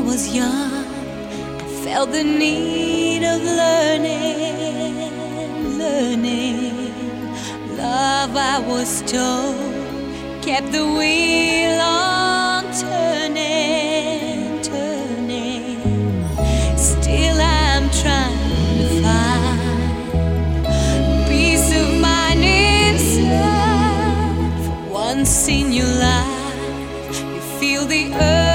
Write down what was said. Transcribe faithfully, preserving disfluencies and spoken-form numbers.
was young, I felt the need of learning, learning. Love, I was told, kept the wheel on turning, turning. Still I'm trying to find peace of mind inside. For once in your life, you feel the earth